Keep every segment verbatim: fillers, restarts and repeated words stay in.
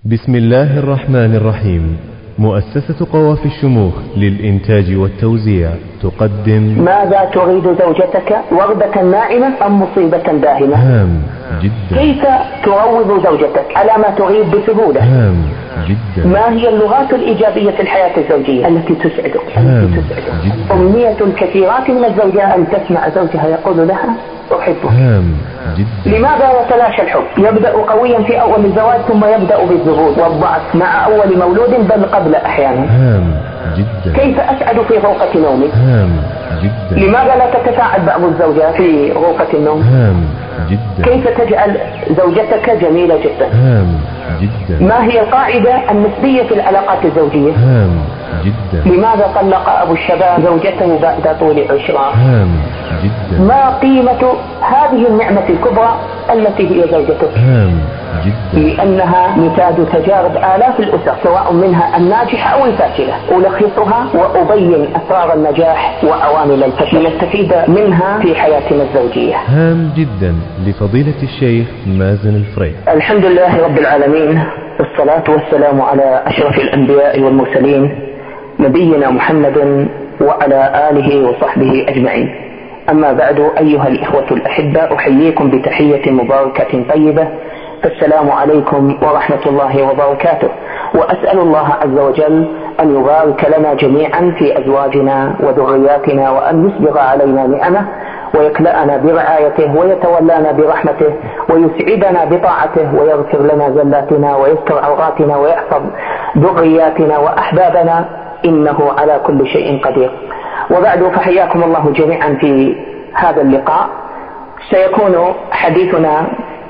بسم الله الرحمن الرحيم. مؤسسة قوافي الشموخ للإنتاج والتوزيع تقدم ماذا تريد زوجتك؟ وردة ناعمة أم مصيبة داهمة؟ هام جدا. كيف تروض زوجتك على ما تريد بسهولة؟ هام جدا. ما هي اللغات الإيجابية في الحياة الزوجية التي تسعدك؟ هام التي تسعدك. جدا. أمنية الكثيرات من الزوجات أن تسمع زوجها يقول لها أحبك. هام جدا. لماذا يتلاشى الحب؟ يبدأ قويا في أول الزواج ثم يبدأ بالذبول والضعف مع أول مولود بل قبل أحيانا. هام جدا. كيف أسعد في غرفة نومي؟ هام جدا. لماذا لا تتساعد بعض الزوجات في غرفة النوم؟ هام جدا. كيف تجعل زوجتك جميلة جدا؟ هام جدا. ما هي القاعدة النسبية في العلاقات الزوجية؟ هام جدا. لماذا طلق أبو الشباب زوجته بعد طول عشرة؟ هام جدا. ما قيمة هذه النعمة الكبرى التي هي زوجته؟ هام جدا. لأنها نتاج تجارب آلاف الأسر سواء منها الناجحة أو الفاشلة، ألخصها وأبين أسرار النجاح وعوامل الفشل نستفيد منها في حياتنا الزوجية. هام جدا لفضيلة الشيخ مازن الفريد. الحمد لله رب العالمين، والصلاة والسلام على أشرف الأنبياء والمرسلين نبينا محمد وعلى آله وصحبه أجمعين. أما بعد، أيها الإخوة الأحباء، أحييكم بتحية مباركة طيبة، السلام عليكم ورحمة الله وبركاته. وأسأل الله عز وجل أن يبارك لنا جميعا في أزواجنا وذرياتنا، وأن يسبغ علينا نعمه ويكلأنا برعايته ويتولانا برحمته ويسعدنا بطاعته ويغفر لنا زلاتنا ويستر عوراتنا ويحفظ ذرياتنا وأحبابنا، إنه على كل شيء قدير. وبعد، فحياكم الله جميعا في هذا اللقاء. سيكون حديثنا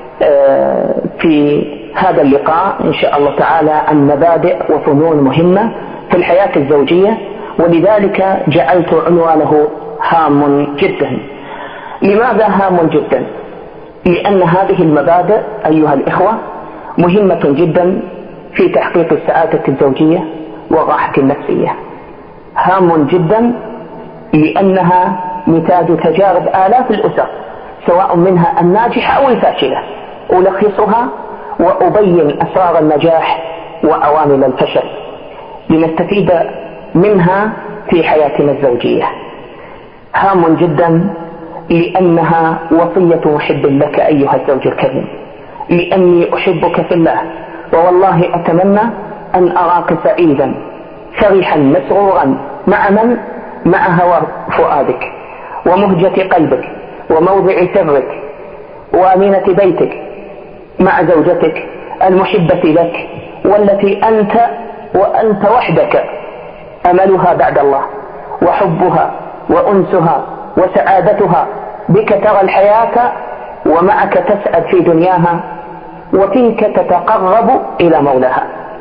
في هذا اللقاء إن شاء الله تعالى عن مبادئ وفنون مهمة في الحياة الزوجية، ولذلك جعلت عنوانه هام جدا. لماذا هام جدا؟ لأن هذه المبادئ أيها الإخوة مهمة جدا في تحقيق السعادة الزوجية والراحة النفسية. هام جدا لأنها نتاج تجارب آلاف الأسر سواء منها الناجحة أو الفاشلة، ألخصها وأبين أسرار النجاح وعوامل الفشل لنستفيد منها في حياتنا الزوجية. هام جدا لأنها وصية محب لك أيها الزوج الكريم، لأني أحبك في الله، ووالله أتمنى أن أراك سعيدا فرحا مسرورا مع من؟ مع هوى فؤادك ومهجة قلبك وموضع سرك وأمينة بيتك، مع زوجتك المحبة لك والتي أنت وأنت وحدك أملها بعد الله وحبها وأنسها وسعادتها. بك ترى الحياة ومعك تسعد في دنياها، وفيك تتقرب إلى مولاها.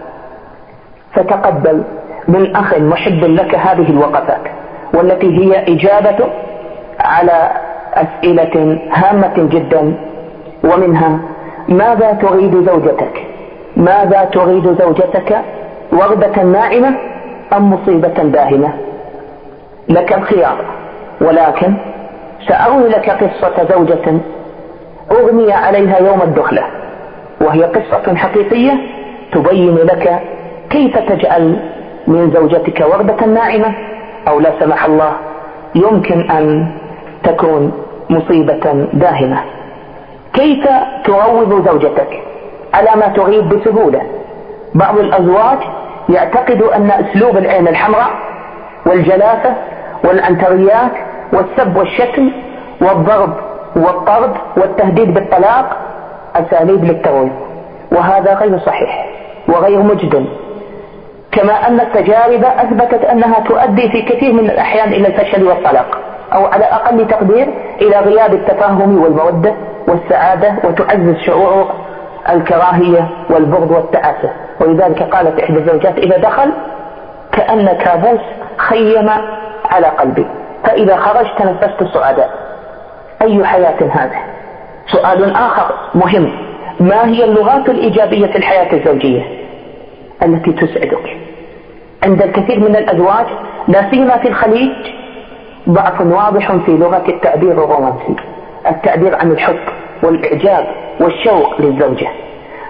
فتقبل من أخ محب لك هذه الوقفات، والتي هي إجابة على أسئلة هامة جدا، ومنها: ماذا تريد زوجتك؟ ماذا تريد زوجتك؟ وردة ناعمة أم مصيبة داهمة؟ لك الخيار، ولكن سأروي لك قصة زوجة أغمي عليها يوم الدخلة، وهي قصة حقيقية تبين لك كيف تجعل من زوجتك وردة ناعمة، أو لا سمح الله يمكن أن تكون مصيبة داهمة. كيف تروض زوجتك على ما تريد بسهولة؟ بعض الأزواج يعتقد أن أسلوب العين الحمراء والجلافة والعنتريات والسب والشتم والضرب والطرد والتهديد بالطلاق أساليب للترويض، وهذا غير صحيح وغير مجد. كما أن التجارب أثبتت أنها تؤدي في كثير من الأحيان إلى الفشل والطلاق، أو على أقل تقدير إلى غياب التفاهم والمودة والسعادة، وتعزز شعور الكراهية والبغض والتعاسة. ولذلك قالت إحدى الزوجات: إذا دخل كأن كابوس خيم على قلبي، فإذا خرجت نفست سعادة. أي حياة هذه؟ سؤال آخر مهم: ما هي اللغات الإيجابية في الحياة الزوجية التي تسعدك؟ عند الكثير من الأزواج لا سيما في الخليج ضعف واضح في لغة التعبير الرومانسي، التعبير عن الحب والإعجاب والشوق للزوجة.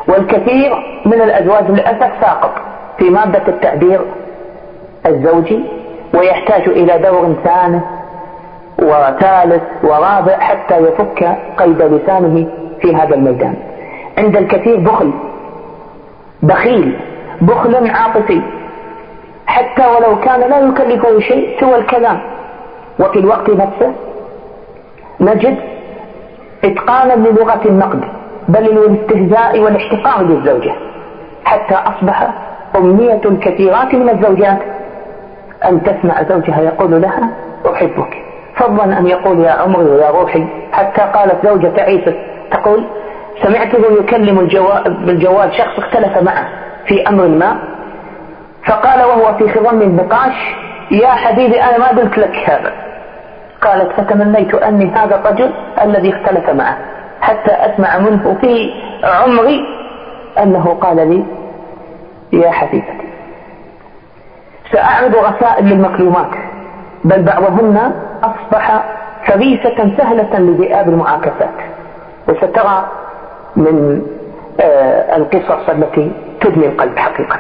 والكثير من الأزواج للأسف ساقط في مادة التعبير الزوجي، ويحتاج إلى دور ثاني وثالث ورابع حتى يفك قيد لسانه في هذا الميدان. عند الكثير بخل، بخيل، بخل عاطفي، حتى ولو كان لا يكلفه شيء سوى الكلام، وفي الوقت نفسه نجد إتقانا للغة النقد بل الاستهزاء والاحتقار للزوجة، حتى أصبح أمنية الكثيرات من الزوجات أن تسمع زوجها يقول لها أحبك، فضلا أن يقول يا عمري ويا روحي. حتى قالت زوجة عيسى تقول سمعته يكلم بالجوال شخص اختلف معه في أمر ما، فقال وهو في خضم النقاش يا حبيبي أنا ما قلت لك هذا. قالت فتمنيت أني هذا الرجل الذي اختلف معه حتى أسمع منه في عمري أنه قال لي يا حبيبتي. سأعرض رسائل للمكلومات، بل بعضهن أصبح فريسة سهلة لذئاب المعاكسات، وسترى من آه القصص التي تدمي القلب حقيقة.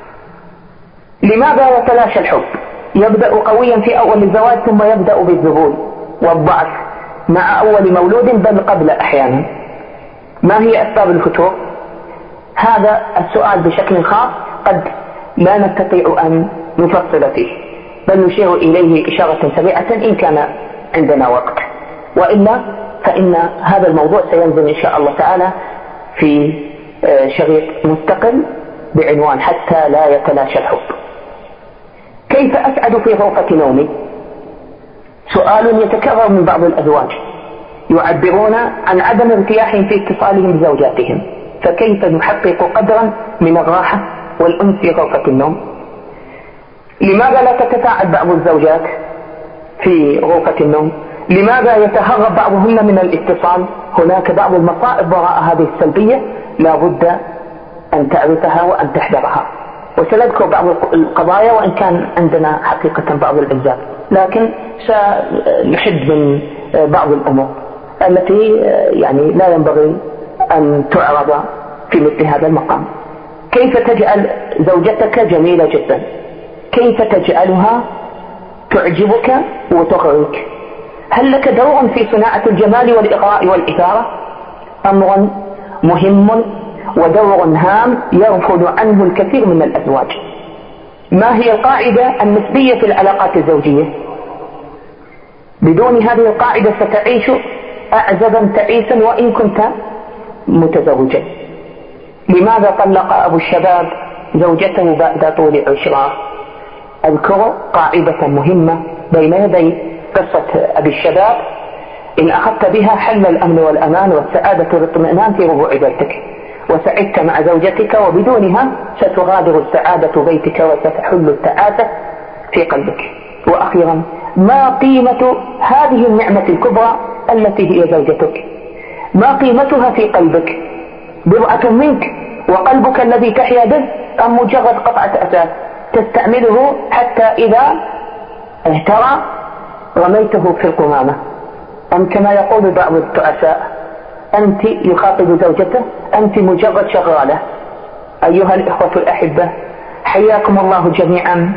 لماذا يتلاشى الحب؟ يبدأ قويا في أول الزواج ثم يبدأ بالذهول والضعف مع أول مولود بل قبل أحيانا. ما هي أسباب الفتور؟ هذا السؤال بشكل خاص قد لا نستطيع أن نفصل فيه، بل نشير إليه إشارة سريعة إن كان عندنا وقت، وإلا فإن هذا الموضوع سينزل إن شاء الله تعالى في شريط مستقل بعنوان حتى لا يتلاشى الحب. كيف أسعد في غرفة نومي؟ سؤال يتكرر من بعض الأزواج يعبرون عن عدم ارتياحهم في اتصالهم بزوجاتهم، فكيف نحقق قدرا من الراحة والأنس في غرفة النوم؟ لماذا لا تتفاعل بعض الزوجات في غرفة النوم؟ لماذا يتهرب بعضهن من الاتصال؟ هناك بعض المصائب وراء هذه السلبية لا بد أن تعرفها وأن تحذرها، وسنذكر بعض القضايا وإن كان عندنا حقيقة بعض الأجزاء، لكن سنحد من بعض الأمور التي يعني لا ينبغي أن تعرض في مثل هذا المقام. كيف تجعل زوجتك جميلة جدا؟ كيف تجعلها تعجبك وتغرك؟ هل لك دور في صناعة الجمال والإغراء والإثارة؟ أمر مهم ودور هام يغفل عنه الكثير من الأزواج. ما هي القاعدة النسبية في العلاقات الزوجية؟ بدون هذه القاعدة ستعيش أعزبا تعيسا وإن كنت متزوجا. لماذا طلق أبو الشباب زوجته بعد طول عشرة؟ أذكر قاعدة مهمة بين يدي قصة أبي الشباب إن أخذت بها حل الأمن والأمان والسعادة والاطمئنان في ربوع بيتك، وسعدت مع زوجتك، وبدونها ستغادر السعادة بيتك وستحل التعاسة في قلبك. وأخيرا، ما قيمة هذه النعمة الكبرى التي هي زوجتك؟ ما قيمتها في قلبك؟ بضعة منك وقلبك الذي تحيا به، أم مجرد قطعة أثاث تستعمله حتى إذا اهترى رميته في القمامة؟ أم كما يقول بعض التعساء أنت يخاطب زوجته أنت مجرد شغالة. أيها الإخوة الأحبة، حياكم الله جميعا،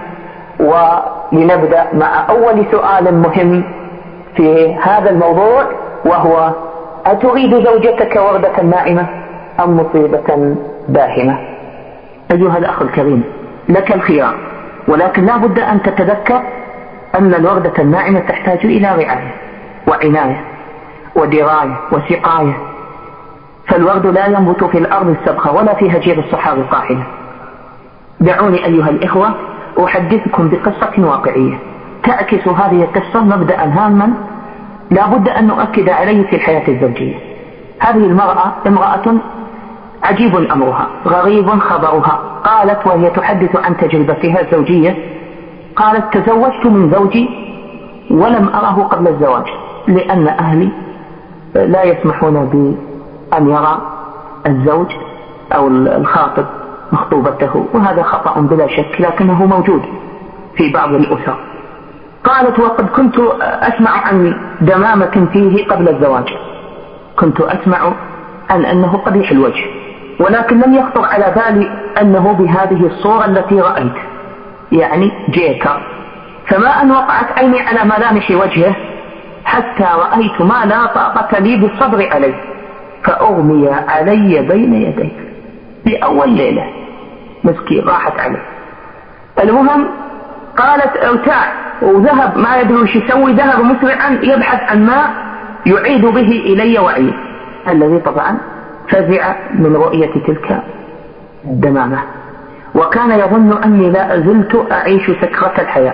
ولنبدأ مع أول سؤال مهم في هذا الموضوع، وهو أتريد زوجتك وردة ناعمة أم مصيبة باهمة؟ أيها الأخ الكريم، لك الخيار، ولكن لا بد أن تتذكر أن الوردة الناعمة تحتاج إلى رعاية وعناية ودراية وسقاية، فالورد لا ينبت في الأرض السبخة ولا في هجير الصحار القاحلة. دعوني أيها الإخوة أحدثكم بقصة واقعية تعكس هذه القصة مبدأ هاما لا بد أن نؤكد عليه في الحياة الزوجية. هذه المرأة امرأة عجيب أمرها غريب خبرها. قالت وهي تحدث عن تجربتها الزوجية، قالت تزوجت من زوجي ولم أره قبل الزواج، لأن أهلي لا يسمحون بأن يرى الزوج أو الخاطب مخطوبته، وهذا خطأ بلا شك لكنه موجود في بعض الأسر. قالت وقد كنت أسمع عن دمامة فيه قبل الزواج، كنت أسمع عن أنه قبيح الوجه ولكن لم يخطر على بالي أنه بهذه الصورة التي رأيت، يعني جيكر. فما أن وقعت عيني على ملامح وجهه حتى رأيت ما لا طاقة لي بالصبر عليه، فأغمي علي بين يديه في أول ليلة. مسكين راحت عليه. المهم قالت ارتاع وذهب، ما يدري وش يسوي، ذهب مسرعا يبحث عن ماء يعيد به إلي وعيه، الذي طبعا فزع من رؤية تلك الدمامة، وكان يظن أني لا زلت أعيش سكرة الحياة.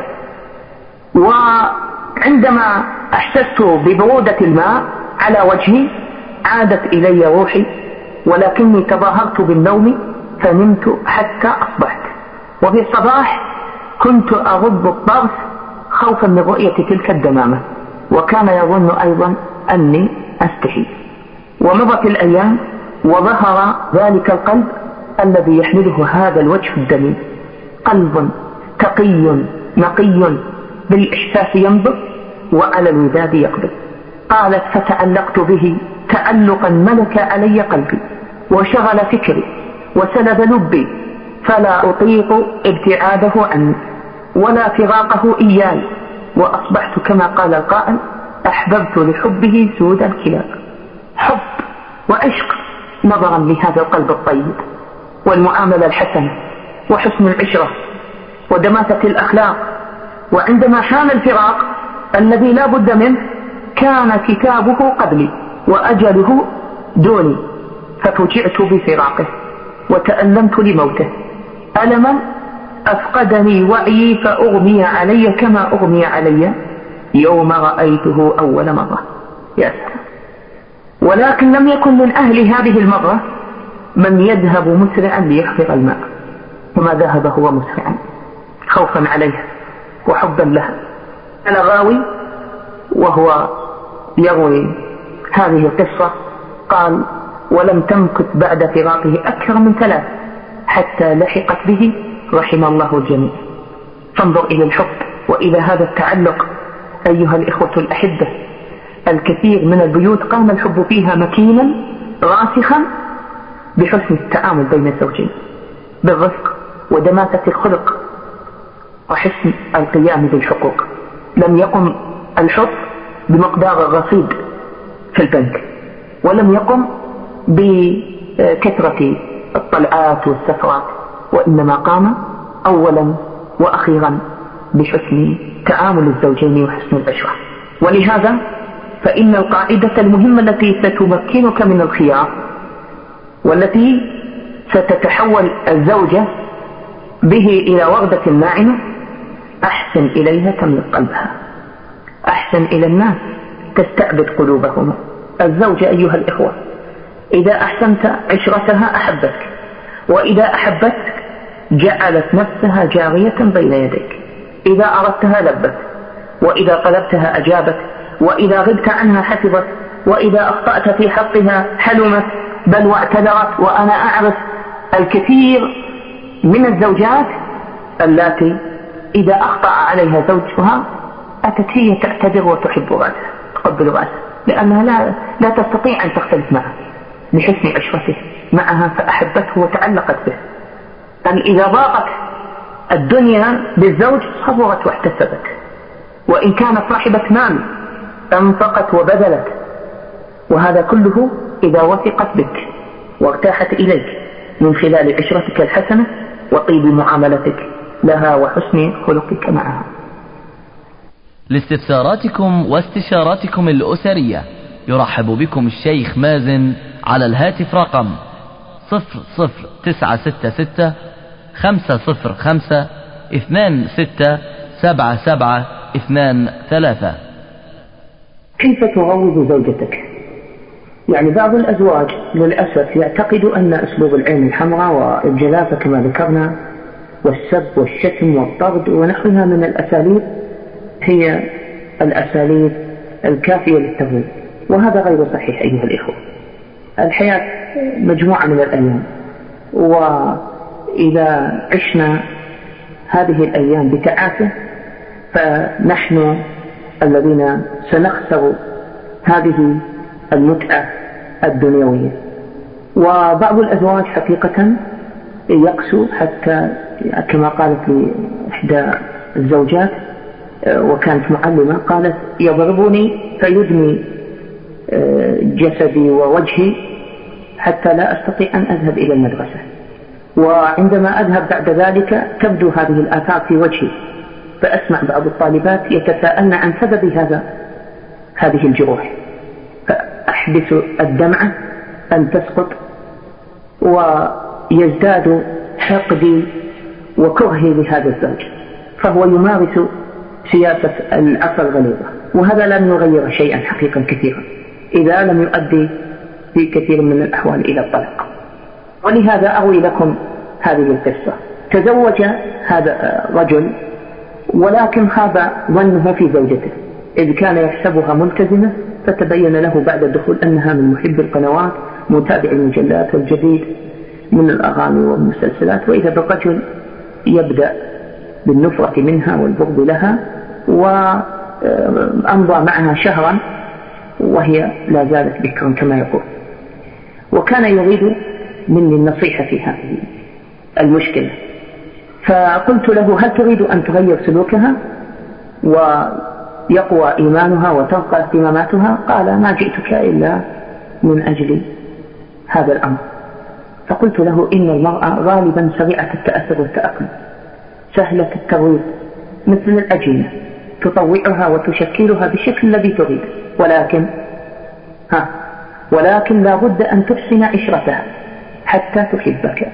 وعندما أحسست ببرودة الماء على وجهي عادت إلي روحي، ولكني تظاهرت بالنوم فنمت حتى أصبحت. وفي الصباح كنت أغض الطرف خوفا من رؤية تلك الدمامة، وكان يظن أيضا أني أستحي. ومضت الأيام وظهر ذلك القلب الذي يحمله هذا الوجه الدميم، قلب تقي نقي بالإحساس ينبض وعلى الوداد يقبض. قالت فتعلقت به تعلقا ملك علي قلبي وشغل فكري وسلب لبي، فلا أطيق ابتعاده عني ولا فراقه إياي، وأصبحت كما قال القائل أحببت لحبه سود الكلاب. حب وعشق نظرا لهذا القلب الطيب والمعاملة الحسنة وحسن العشرة ودماثة الأخلاق. وعندما حان الفراق الذي لا بد منه كان كتابه قبلي وأجله دوني، ففجعت بفراقه وتألمت لموته ألما أفقدني وعيي فأغمي علي كما أغمي علي يوم رأيته أول مرة. يا سلام. ولكن لم يكن من أهل هذه المرة من يذهب مسرعا ليحفظ الماء، وما ذهب هو مسرعا خوفا عليها وحبا لها. الغاوي وهو يروي هذه القصة قال ولم تمكث بعد فراقه أكثر من ثلاث حتى لحقت به رحم الله الجميع. فانظر إلى الحب وإلى هذا التعلق أيها الإخوة الأحبة. الكثير من البيوت قام الحب فيها مكينا راسخا بحسن التعامل بين الزوجين، بالرفق ودماثة الخلق وحسن القيام بالحقوق. لم يقم الحب بمقدار الرصيد في البنك، ولم يقم بكثرة الطلعات والسفرات، وإنما قام أولا وأخيرا بحسن تعامل الزوجين وحسن العشرة. ولهذا فإن القاعدة المهمة التي ستمكنك من الخيار والتي ستتحول الزوجة به إلى وردة ناعمة، أحسن إليها تملك قلبها، أحسن إلى الناس تستعبد قلوبهم. الزوجة أيها الإخوة إذا أحسنت عشرتها أحبتك، وإذا أحبتك جعلت نفسها جارية بين يديك، إذا أردتها لبت، وإذا طلبتها أجابت، وإذا غبت عنها حفظت، وإذا أخطأت في حقها حلمت بل واعتذرت. وأنا أعرف الكثير من الزوجات التي إذا أخطأ عليها زوجها أتت هي تعتذر وتحب رأسه تقبل رأسه، لأنها لا, لا تستطيع أن تختلف معه لحسن عشرته معها فأحبته وتعلقت به. بل إذا ضاقت الدنيا بالزوج صبرت واحتسبت، وإن كانت صاحبة مال أنفقت وبذلت، وهذا كله إذا وثقت بك وارتاحت إليك من خلال عشرتك الحسنة وطيب معاملتك لها وحسن خلقك معها. لاستفساراتكم واستشاراتكم الأسرية يرحب بكم الشيخ مازن على الهاتف رقم صفر صفر تسعة ستة ستة خمسة صفر خمسة اثنان ستة سبعة سبعة اثنان ثلاثة. كيف تروض زوجتك؟ يعني بعض الأزواج للأسف يعتقد أن أسلوب العين الحمراء والجلافة كما ذكرنا والسب والشتم والطرد ونحوها من الأساليب هي الأساليب الكافية للترويض، وهذا غير صحيح أيها الإخوة. الحياة مجموعة من الأيام، وإذا عشنا هذه الأيام بتعاسة فنحن الذين سنخسر هذه المتعة الدنيوية. وبعض الأزواج حقيقة يقسو حتى كما قالت لي إحدى الزوجات وكانت معلمة، قالت يضربني فيدني جسدي ووجهي حتى لا أستطيع أن أذهب إلى المدرسة، وعندما أذهب بعد ذلك تبدو هذه الآثار في وجهي، فأسمع بعض الطالبات يتساءلن عن سبب هذا هذه الجروح، فأحبس الدمعة أن تسقط، ويزداد حقدي وكرهي لهذا الزوج، فهو يمارس سياسة العصا الغليظة، وهذا لن يغير شيئا حقيقا كثيرا إذا لم يؤدي في كثير من الأحوال إلى الطلاق. ولهذا أروي لكم هذه القصة. تزوج هذا رجل ولكن خاب ظنه في زوجته، إذ كان يحسبها ملتزمة، فتبين له بعد الدخول أنها من محب القنوات، متابع المجلات الجديد من الأغاني والمسلسلات، وإذا بالرجل يبدأ بالنفرة منها والبغض لها، وأمضى معها شهرا وهي لا زالت بكرا كما يقول. وكان يريد مني النصيحة في هذه المشكلة، فقلت له هل تريد أن تغير سلوكها ويقوى إيمانها وتبقى اهتماماتها؟ قال ما جئتك إلا من أجل هذا الأمر. فقلت له إن المرأة غالبا سريعة التأثر والتأقلم، سهلة الترويض مثل الأجنة، تطوعها وتشكلها بالشكل الذي تريد، ولكن ها ولكن لا بد أن تحسن عشرتها حتى تحبك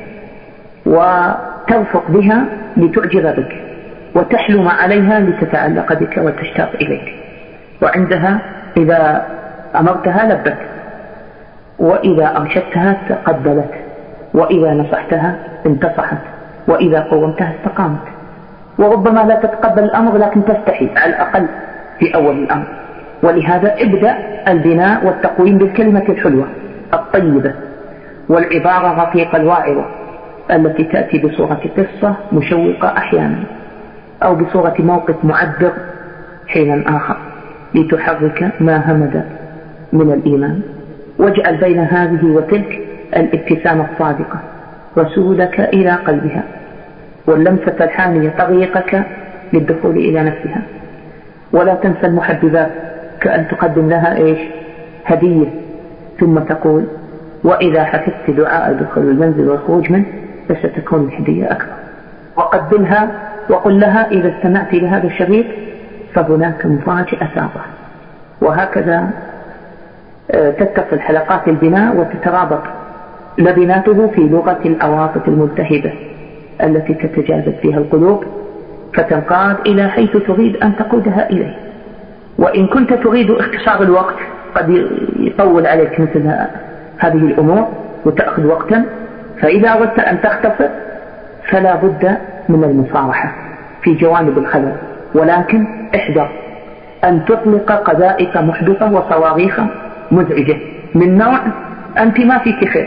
وترفق بها لتعجب بك، وتحلم عليها لتتعلق بك وتشتاق إليك، وعندها إذا أمرتها لبت، وإذا أرشدتها تقبلت، وإذا نصحتها انتصحت، وإذا قومتها استقامت. وربما لا تتقبل الأمر لكن تستحي على الأقل في أول الأمر. ولهذا ابدأ البناء والتقويم بالكلمة الحلوة الطيبة والعبارة الرقيقة الواعظة التي تأتي بصورة قصة مشوقة أحيانا، أو بصورة موقف معبر حينا آخر، لتحرك ما همد من الإيمان. واجعل بين هذه وتلك الابتسامة الصادقة رسولك إلى قلبها، واللمسة الحانية طريقك للدخول إلى نفسها. ولا تنسى المحببات، كأن تقدم لها إيش؟ هدية، ثم تقول وإذا حفظت دعاء دخول المنزل والخروج منه فستكون الهدية أكبر. وقبلها وقل لها إذا استمعت لهذا الشريط فهناك مفاجأة سابقة. وهكذا تتصل حلقات البناء وتترابط لبناته في لغة العواطف الملتهبة التي تتجاذب فيها القلوب، فتنقاد إلى حيث تريد أن تقودها إليه. وإن كنت تريد اختصار الوقت قد يطول عليك مثل هذه الأمور وتأخذ وقتا، فإذا أردت أن تختصر فلا بد من المصارحة في جوانب الخلل، ولكن احذر أن تطلق قذائف محدثة وصواريخ مزعجة من نوع أنت ما فيك خير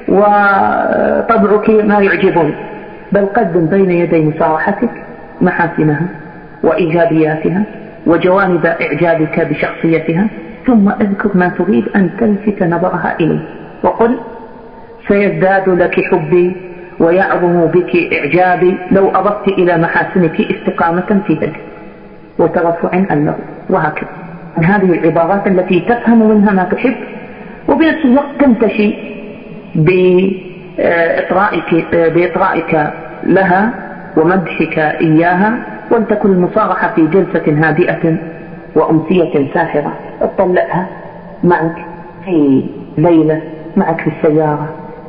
وطبعك ما يعجبني، بل قدم بين يدي مصارحتك محاسنها وإيجابياتها وجوانب إعجابك بشخصيتها، ثم اذكر ما تريد أن تلفت نظرها إليه، وقل سيزداد لك حبي ويعظم بك إعجابي لو أضفت إلى محاسنك استقامة في ذلك وترفع عن له، وهكذا. هذه العبارات التي تفهم منها ما تحب، وبنفس الوقت تنتشي بإطرائك, بإطرائك لها ومدحك إياها، ولتكن المصارحة في جلسة هادئة وأمسية ساحرة. اطلعها معك في ليلة، معك في السيارة،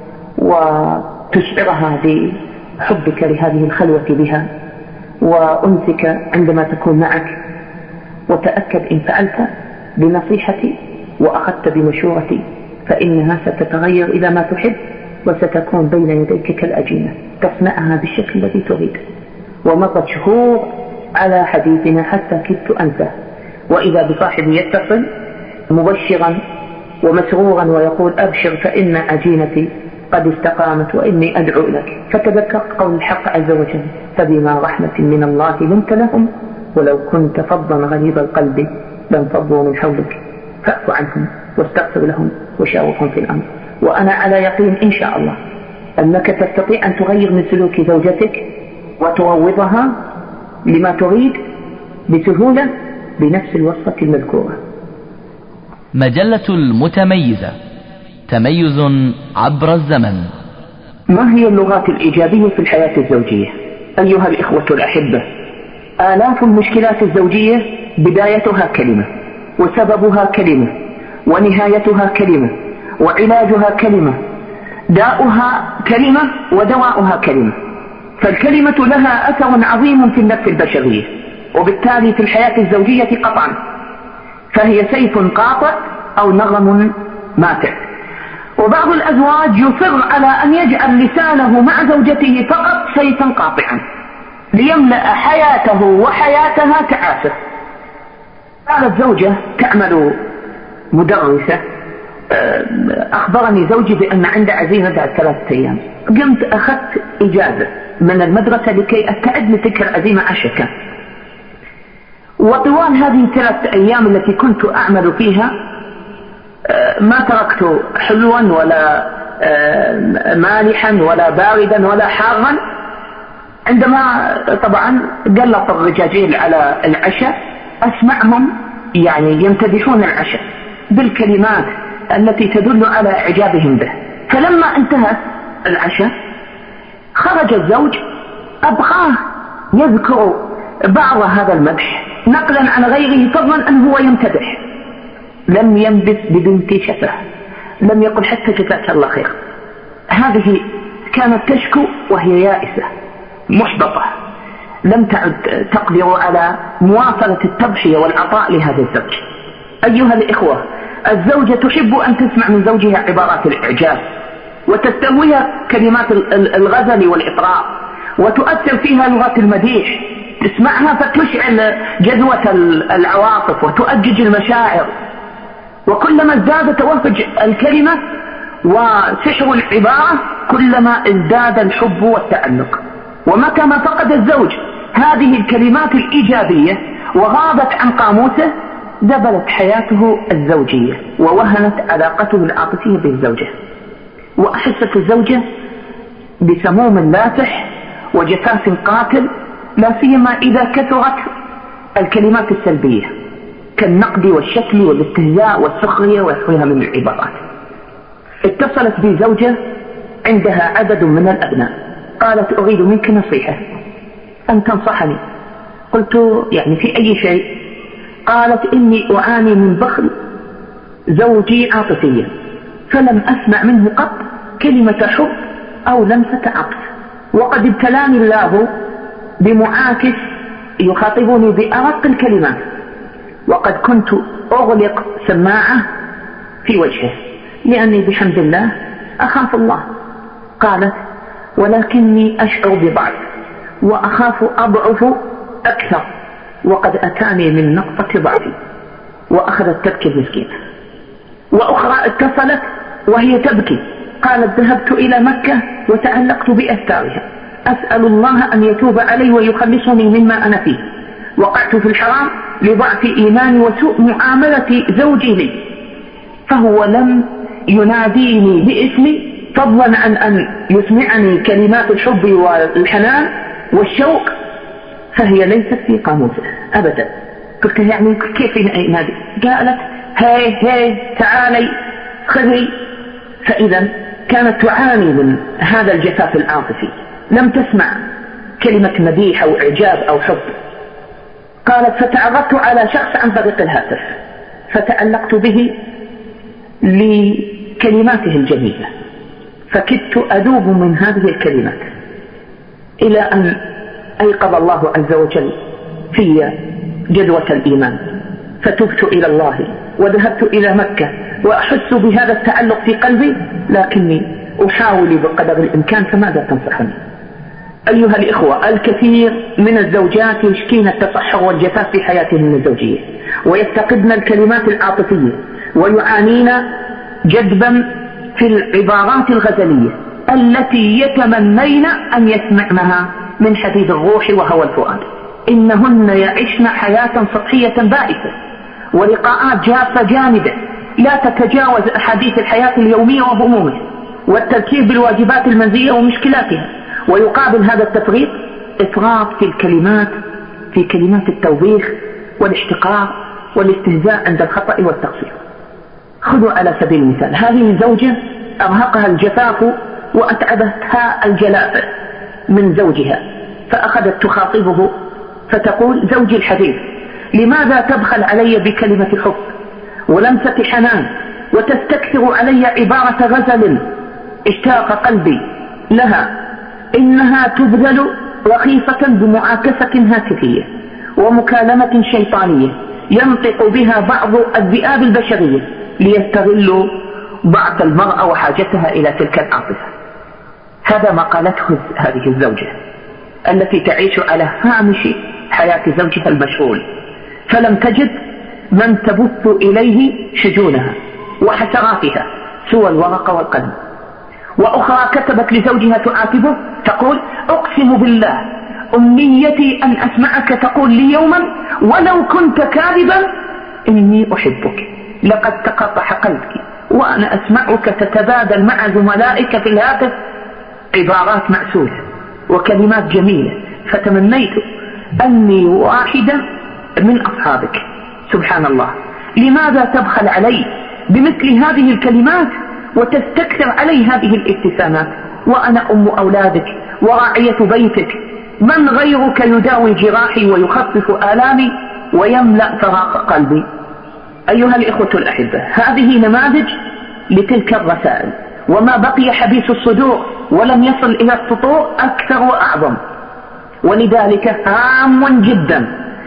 وتشعرها بحبك لهذه الخلوة بها وأنسك عندما تكون معك. وتأكد إن فعلت بنصيحتي وأخذت بمشورتي فإنها ستتغير إلى ما تحب، وستكون بين يديك كالأجنة تصنعها بالشكل الذي تريد. ومضت شهور على حديثنا حتى كدت أنسى، وإذا بصاحبي يتصل مبشرا ومسرورا ويقول أبشر فإن عجينتي قد استقامت وإني أدعو لك. فتذكر قول الحق عز وجل فبما رحمة من الله لنت لهم ولو كنت فظا غليظ القلب لانفضوا من حولك فاعف عنهم واستغفر لهم وشاورهم في الأمر. وأنا على يقين إن شاء الله أنك تستطيع أن تغير من سلوك زوجتك وتروضها لما تريد بسهولة بنفس الوصفة المذكورة. مجلة المتميزة، تميز عبر الزمن. ما هي اللغات الإيجابية في الحياة الزوجية؟ أيها الإخوة الأحبة، آلاف المشكلات الزوجية بدايتها كلمة، وسببها كلمة، ونهايتها كلمة، وعلاجها كلمة، داؤها كلمة، ودواؤها كلمة. فالكلمة لها أثر عظيم في النفس البشرية، وبالتالي في الحياة الزوجية قطعا، فهي سيف قاطع أو نغم ماتع. وبعض الأزواج يصر على أن يجعل لسانه مع زوجته فقط سيفا قاطعا ليملأ حياته وحياتها تعاسة. قالت زوجة تعمل مدرسة، أخبرني زوجي بأن عند عزيمة بعد ثلاثة أيام. قمت أخذت إجازة من المدرسة لكي أستعد لتلك العزيمة عشكا، وطوال هذه الثلاثة أيام التي كنت أعمل فيها ما تركت حلوا ولا مالحا ولا باردا ولا حارا. عندما طبعا قلط الرجاجيل على العشاء أسمعهم يعني يمتدحون العشاء بالكلمات التي تدل على إعجابهم به. فلما انتهت العشاء خرج الزوج أبغاه يذكر بعض هذا المدح نقلا عن غيره، فضلا أن هو يمتدح. لم ينبت ببنت شفه، لم يقل حتى جزاك الله خير. هذه كانت تشكو وهي يائسة محبطة، لم تعد تقدر على مواصلة التضحية والعطاء لهذا الزوج. أيها الإخوة، الزوجة تحب أن تسمع من زوجها عبارات الإعجاب، وتستهويها كلمات الغزل والإطراء، وتؤثر فيها لغة المديح، تسمعها فتشعل جذوة العواطف وتؤجج المشاعر. وكلما ازداد توهج الكلمة وسحر العبارة كلما ازداد الحب والتعلق. ومتى ما فقد الزوج هذه الكلمات الإيجابية وغابت عن قاموسه دبلت حياته الزوجية ووهنت علاقته العاطفية بالزوجة، وأحست الزوجة بسموم لافح وجفاف قاتل، لا سيما إذا كثرت الكلمات السلبية كالنقد والشكل والاستهزاء والسخرية ونحوها من العبارات. اتصلت بي زوجة عندها عدد من الأبناء، قالت أريد منك نصيحة أن تنصحني. قلت يعني في أي شيء؟ قالت إني أعاني من بخل زوجي عاطفيا، فلم أسمع منه قط كلمة حب أو لمسة عطف، وقد ابتلاني الله بمعاكس يخاطبني بأرق الكلمات، وقد كنت أغلق سماعة في وجهه لأني بحمد الله أخاف الله. قالت ولكني أشعر بضعف وأخاف أضعف أكثر، وقد أتاني من نقطة ضعفي. وأخذت تبكي المسكينة. وأخرى اتصلت وهي تبكي، قالت ذهبت إلى مكة وتعلقت بأستارها، أسأل الله أن يتوب علي ويخلصني مما أنا فيه، وقعت في الحرام لضعف إيماني وسوء معاملة زوجي لي، فهو لم يناديني باسمي فضلا عن أن يسمعني كلمات الحب والحنان والشوق، فهي ليست في قاموسه أبدا. قلت يعني كيف ينادي؟ قالت هاي هاي تعالي خذي. فإذا كانت تعاني من هذا الجفاف العاطفي، لم تسمع كلمة مديح أو إعجاب أو حب. قالت فتعرفت على شخص عن طريق الهاتف فتعلقت به لكلماته الجميلة، فكدت أذوب من هذه الكلمات إلى أن أيقظ الله عز وجل في جدوة الإيمان، فتبت إلى الله وذهبت إلى مكة وأحس بهذا التعلق في قلبي، لكني أحاول بقدر الإمكان. فماذا تنصحني؟ أيها الإخوة، الكثير من الزوجات يشكين التصحر والجفاف في حياتهن الزوجية، ويفتقدن الكلمات العاطفية، ويعانين جذبا في العبارات الغزلية التي يتمنين أن يسمعنها من حديد الروح وهوى الفؤاد. إنهن يعشن حياة سطحية بائسة ولقاءات جافة جامدة، لا تتجاوز أحاديث الحياة اليومية وهمومه والتذكير بالواجبات المنزلية ومشكلاتها. ويقابل هذا التفريط إفراط في الكلمات، في كلمات التوبيخ والاحتقار والاستهزاء عند الخطأ والتقصير. خذوا على سبيل المثال هذه زوجة أرهقها الجفاف وأتعبتها الجلاء من زوجها، فأخذت تخاطبه فتقول: زوجي الحبيب، لماذا تبخل علي بكلمة حب ولمسة حنان وتستكثر علي عبارة غزل اشتاق قلبي لها؟ إنها تبذل رخيصة بمعاكسة هاتفية ومكالمة شيطانية ينطق بها بعض الذئاب البشرية ليستغلوا ضعف المرأة وحاجتها إلى تلك العاطفة. هذا ما قالته هذه الزوجة التي تعيش على هامش حياة زوجها المشغول، فلم تجد من تبث إليه شجونها وحسراتها سوى الورق والقلم. وأخرى كتبت لزوجها تعاتبه تقول: أقسم بالله أمنيتي أن أسمعك تقول لي يوما ولو كنت كاذبا إني أحبك، لقد تقطع قلبي وأنا أسمعك تتبادل مع زملائك في الهاتف عبارات مأسولة وكلمات جميلة، فتمنيت أني واحدة من أصحابك. سبحان الله، لماذا تبخل علي بمثل هذه الكلمات وتستكثر علي هذه الابتسامات وأنا أم أولادك وراعية بيتك؟ من غيرك يداوي جراحي ويخفف آلامي ويملأ فراغ قلبي؟ أيها الإخوة الأحبة، هذه نماذج لتلك الرسائل، وما بقي حبيس الصدور ولم يصل إلى السطور أكثر وأعظم. ولذلك هام جدا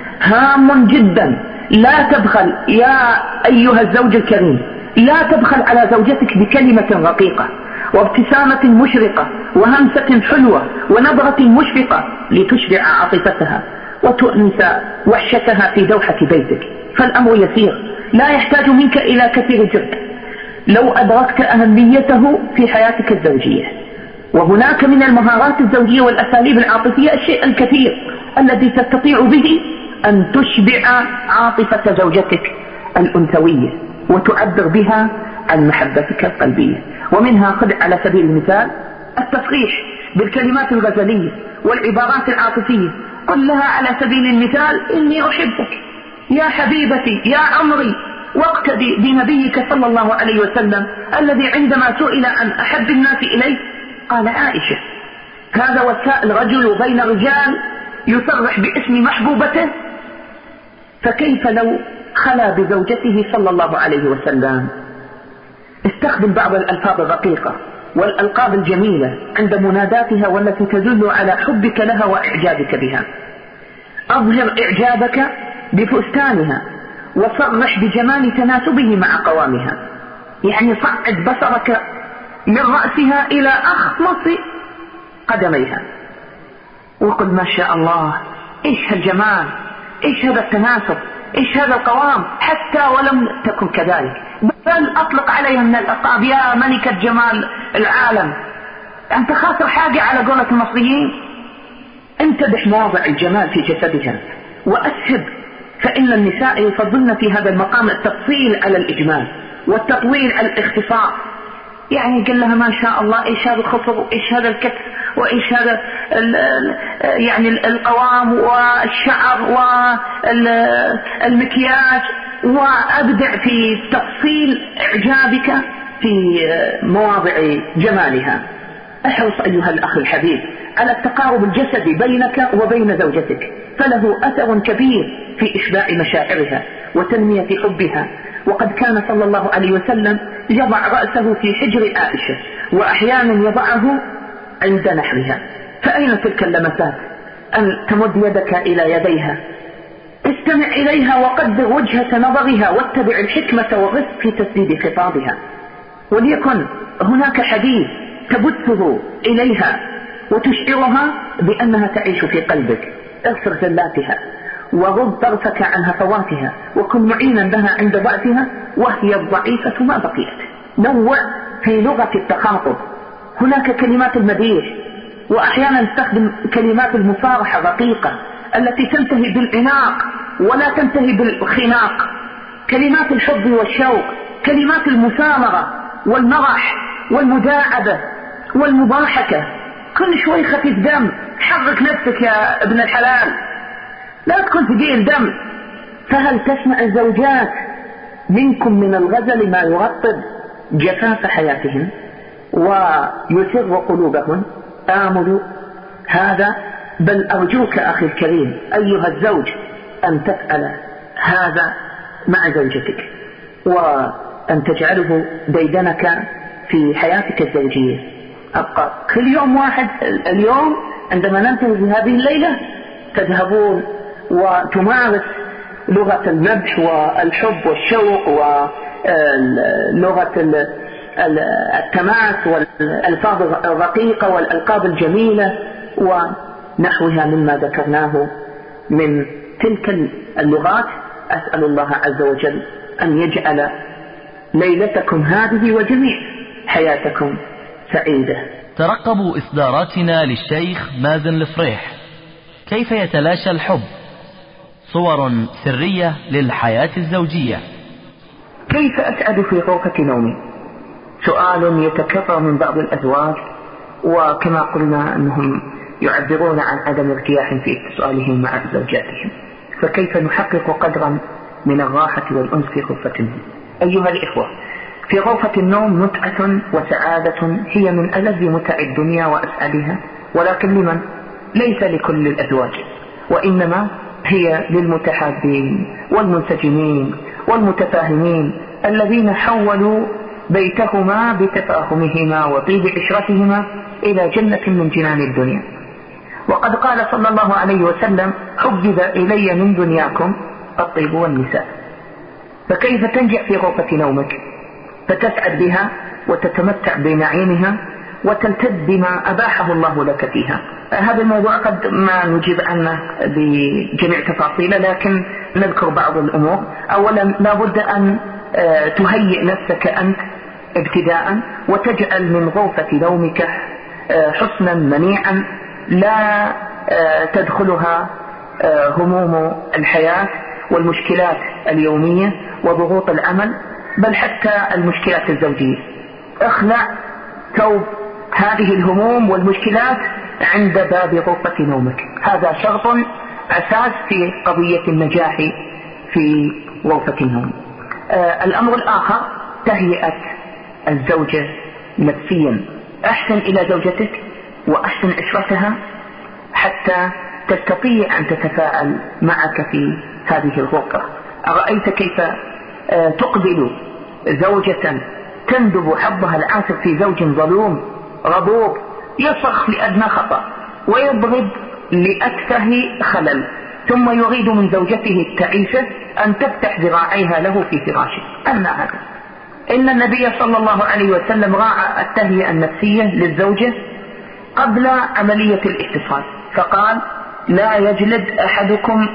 هام جدا لا تبخل يا أيها الزوج الكريم، لا تبخل على زوجتك بكلمة رقيقة وابتسامة مشرقة وهمسة حلوة ونظرة مشفقة لتشبع عاطفتها وتؤنس وحشتها في دوحة بيتك. فالأمر يسير لا يحتاج منك إلى كثير جهد لو أدركت أهميته في حياتك الزوجية. وهناك من المهارات الزوجية والأساليب العاطفية الشيء الكثير الذي تستطيع به أن تشبع عاطفة زوجتك الأنثوية وتعبر بها عن محبتك القلبية. ومنها خذ على سبيل المثال التصريح بالكلمات الغزلية والعبارات العاطفية. قل لها على سبيل المثال: إني أحبك يا حبيبتي يا عمري. واقتدي بنبيك صلى الله عليه وسلم الذي عندما سئل عن أحب الناس إليه قال: عائشة. هذا وسائل رجل بين رجال يصرح باسم محبوبته، فكيف لو خلا بزوجته صلى الله عليه وسلم؟ استخدم بعض الألفاظ الرقيقة والألقاب الجميلة عند مناداتها والتي تدل على حبك لها وإعجابك بها. أظهر إعجابك بفستانها وصرح بجمال تناسبه مع قوامها، يعني صعد بصرك من رأسها إلى أخمص قدميها وقل: ما شاء الله، إيش هالجمال، إيش هذا التناسب، إيش هذا القوام، حتى ولم تكن كذلك بل أطلق عليها من الألقاب: يا ملكة جمال العالم. أنت خاطر حاجة على قولة المصريين. انتبه مواضع الجمال في جسدها وأسهب، فإن النساء يفضلن في هذا المقام التفصيل على الإجمال والتطويل على الاختصار. يعني قال لها: ما شاء الله، إيش هذا الخصر وإيش هذا الكتف وإيش هذا يعني القوام والشعر والمكياج، وأبدع في تفصيل إعجابك في مواضع جمالها. احرص أيها الأخ الحبيب على التقارب الجسدي بينك وبين زوجتك، فله أثر كبير في إشباع مشاعرها وتنمية حبها. وقد كان صلى الله عليه وسلم يضع رأسه في حجر عائشة وأحيانا يضعه عند نحرها. فأين تلك اللمسات؟ أن تمد يدك إلى يديها، استمع إليها وقدر وجهة نظرها واتبع الحكمة والرفق في تسديد خطابها. وليكن هناك حديث تبثه إليها وتشعرها بأنها تعيش في قلبك. اغفر زلاتها وغض طرفك عن هفواتها وكن معينا لها عند ضعفها وهي الضعيفة ما بقيت. نوع في لغة التخاطب. هناك كلمات المديح، وأحيانا نستخدم كلمات المصارحة الرقيقة التي تنتهي بالعناق ولا تنتهي بالخناق. كلمات الحب والشوق كلمات المثامرة والمرح والمداعبة والمضاحكة، كل شوي خفيف دم، حرك نفسك يا ابن الحلال، لا تكون ثقيل دم. فهل تسمع الزوجات منكم من الغزل ما يرطب جفاف حياتهن ويسر قلوبهن؟ آمل هذا، بل أرجوك أخي الكريم أيها الزوج أن تفعل هذا مع زوجتك، وأن تجعله ديدنك في حياتك الزوجية. أبقى كل يوم واحد، اليوم عندما ننتهي هذه الليلة تذهبون وتمارس لغة المدح والحب والشوق ولغة التماس والألفاظ الرقيقة والألقاب الجميلة ونحوها مما ذكرناه من تلك اللغات. أسأل الله عز وجل أن يجعل ليلتكم هذه وجميع حياتكم سعيدة. ترقبوا إصداراتنا للشيخ مازن الفريح. كيف يتلاشى الحب؟ صور سرية للحياة الزوجية. كيف أسعد في غرفة نومي؟ سؤال يتكرر من بعض الأزواج، وكما قلنا أنهم يعبرون عن عدم ارتياح في اتصالهم مع زوجاتهم، فكيف نحقق قدرا من الراحة والأنس في غرفة النوم؟ أيها الإخوة، في غرفة النوم متعة وسعادة هي من ألذ متع الدنيا وأسعدها، ولكن لمن؟ ليس لكل الأزواج، وإنما هي للمتحابين والمنسجمين والمتفاهمين الذين حولوا بيتهما بتفاهمهما وطيب عشرتهما إلى جنة من جنان الدنيا. وقد قال صلى الله عليه وسلم: حبب إلي من دنياكم الطيب والنساء. فكيف تنجح في غرفة نومك فتسعد بها وتتمتع بنعيمها وتلتذ بما أباحه الله لك فيها؟ هذا الموضوع قد ما نجيب عنه بجميع تفاصيله، لكن نذكر بعض الأمور. أولا، لابد أن تهيئ نفسك أنت ابتداء وتجعل من غرفة نومك حصنا منيعا لا تدخلها هموم الحياة والمشكلات اليومية وضغوط العمل، بل حتى المشكلات الزوجية. اخلع ثوب هذه الهموم والمشكلات عند باب غرفة نومك، هذا شرط أساس في قضية النجاح في غرفة النوم. آه الأمر الآخر تهيئة الزوجة نفسيا. أحسن إلى زوجتك وأحسن عشرتها حتى تستطيع أن تتفاعل معك في هذه الغرفة. أرأيت كيف آه تقبل زوجة تندب حظها العاصف في زوج ظلوم غضوب يصرخ لأدنى خطأ ويضرب لأتفه خلل، ثم يريد من زوجته التعيسة أن تفتح ذراعيها له في فراشه؟ أن هذا إن النبي صلى الله عليه وسلم راعى التهيئة النفسية للزوجة قبل عملية الاتصال، فقال: لا يجلد أحدكم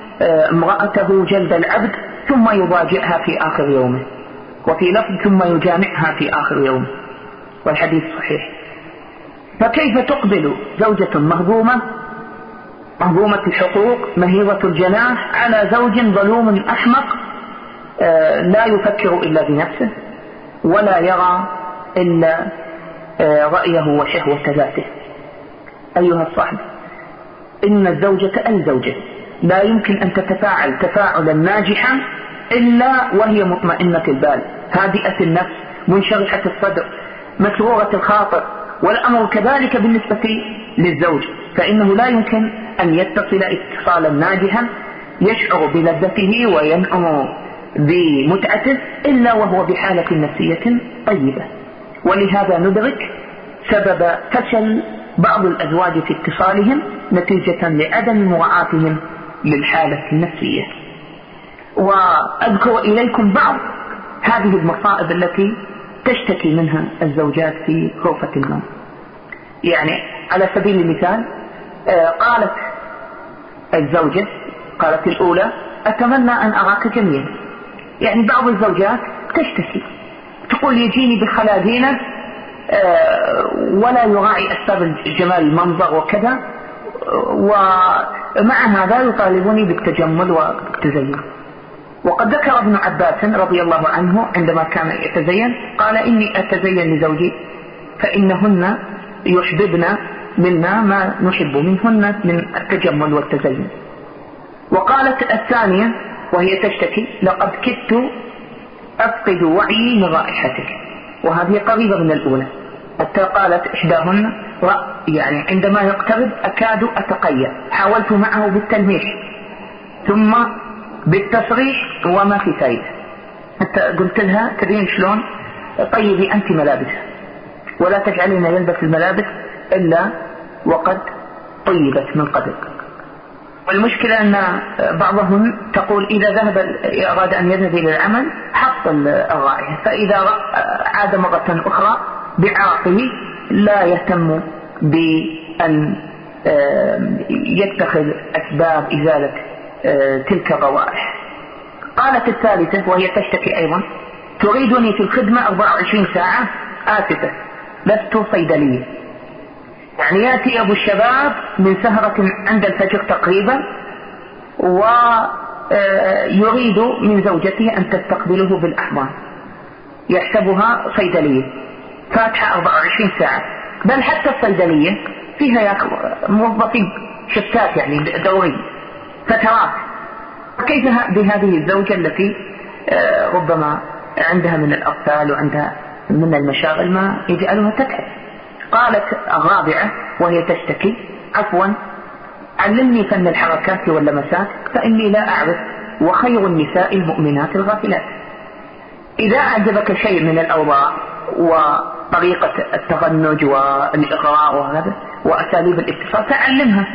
امرأته جلد العبد ثم يضاجعها في آخر يومه، وفي لفظ ثم يجامعها في آخر يوم، والحديث صحيح. فكيف تقبل زوجة مهضومة مهضومة الحقوق مهيضة الجناح على زوج ظلوم أحمق لا يفكر إلا بنفسه ولا يرى إلا رأيه وشهوة ذاته؟ أيها الصاحب، إن الزوجة الزوجة لا يمكن أن تتفاعل تفاعلا ناجحا إلا وهي مطمئنة البال، هادئة النفس، منشرحة الصدر، مسرورة الخاطر. والأمر كذلك بالنسبة للزوج، فإنه لا يمكن أن يتصل اتصالا ناجحا يشعر بلذته وينعم بمتعته إلا وهو بحالة نفسية طيبة. ولهذا ندرك سبب فشل بعض الأزواج في اتصالهم نتيجة لعدم مراعاتهم للحالة النفسية. وأذكر إليكم بعض هذه المصائب التي تشتكي منها الزوجات في غرفة النوم. يعني على سبيل المثال، قالت الزوجة قالت الأولى: أتمنى أن أراك جميلا. يعني بعض الزوجات تشتكي تقول: يجيني بخلاجينه ولا يراعي أسباب الجمال المنظر وكذا، ومع هذا يطالبني بالتجمل والتزين. وقد ذكر ابن عباس رضي الله عنه عندما كان يتزين قال إني أتزين لزوجي فإنهن يحببن منا ما نحب منهن من التجمل والتزين. وقالت الثانية وهي تشتكي لقد كدت أفقد وعي من رائحتك، وهذه قريبة من الأولى، حتى قالت إحداهن يعني عندما يقترب أكاد أتقيأ، حاولت معه بالتلميح ثم بالتصريح وما في فائدة، حتى قلت لها تدرين شلون طيبي أنت ملابسها ولا تجعلين يلبس الملابس إلا وقد طيبت من قبل. والمشكلة أن بعضهم تقول إذا ذهب أراد أن يذهب إلى العمل حط الرائحة، فإذا عاد مرة أخرى بعراقه لا يهتم بأن يتخذ أسباب إزالة تلك الروائح. قالت الثالثة وهي تشتكي أيضا تريدني في الخدمة أربعة وعشرين ساعة، آسفة لست صيدلية. يعني يأتي أبو الشباب من سهرة عند الفجر تقريبا ويريد من زوجته أن تستقبله بالأحضان، يحسبها صيدلية فاتحة أربعة وعشرين ساعة، بل حتى الصيدلية فيها موظفين شفتات يعني دوري فترات. كيف بهذه الزوجة التي ربما عندها من الأطفال وعندها من المشاغل ما يجعلها تتعب؟ قالت الرابعة وهي تشتكي عفوا علمني فن الحركات واللمسات فإني لا أعرف، وخير النساء المؤمنات الغافلات. إذا أعجبك شيء من الأوضاع وطريقة التغنج والإغراء وهذا وأساليب الاتصال تعلمها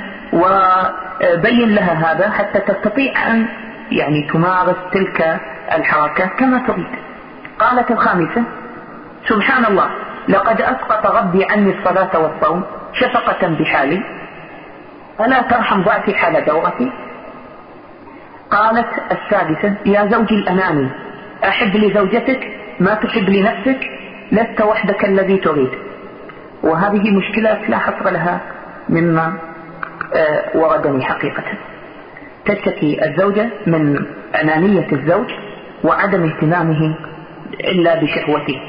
وبين لها هذا حتى تستطيع أن يعني تمارس تلك الحركات كما تريد. قالت الخامسة سبحان الله لقد أسقط ربي عني الصلاة والصوم شفقة بحالي ألا ترحم ضعفي حال دورتي. قالت السادسة يا زوجي الأناني أحب لزوجتك ما تحب لنفسك، لست وحدك الذي تريد. وهذه مشكلة لا حصر لها مما آه وردني حقيقة. تشتكي الزوجة من أنانية الزوج وعدم اهتمامه إلا بشهوته،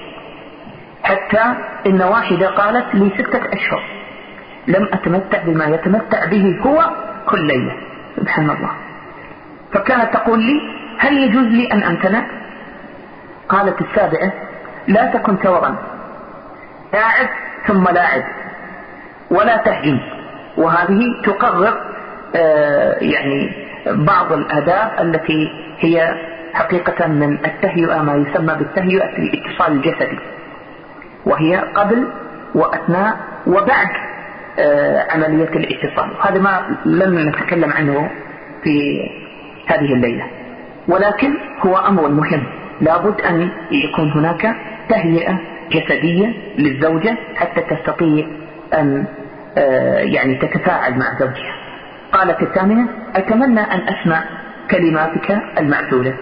حتى إن واحدة قالت لي ستة أشهر لم أتمتع بما يتمتع به هو كل ليلة. سبحان الله. فكانت تقول لي هل يجوز لي أن أمتنع؟ قالت السابعة لا تكن ثورا، لاعب ثم لاعب ولا تهجم. وهذه تقرر آه يعني بعض الآداب التي هي حقيقة من التهيئة، ما يسمى بالتهيئة الاتصال الجسدي، وهي قبل وأثناء وبعد آه عملية الاتصال. هذا ما لم نتكلم عنه في هذه الليلة، ولكن هو أمر مهم لابد أن يكون هناك تهيئة جسدية للزوجة حتى تستطيع أن آه يعني تتفاعل مع زوجها. قالت الثامنة أتمنى أن أسمع كلماتك المعسولة.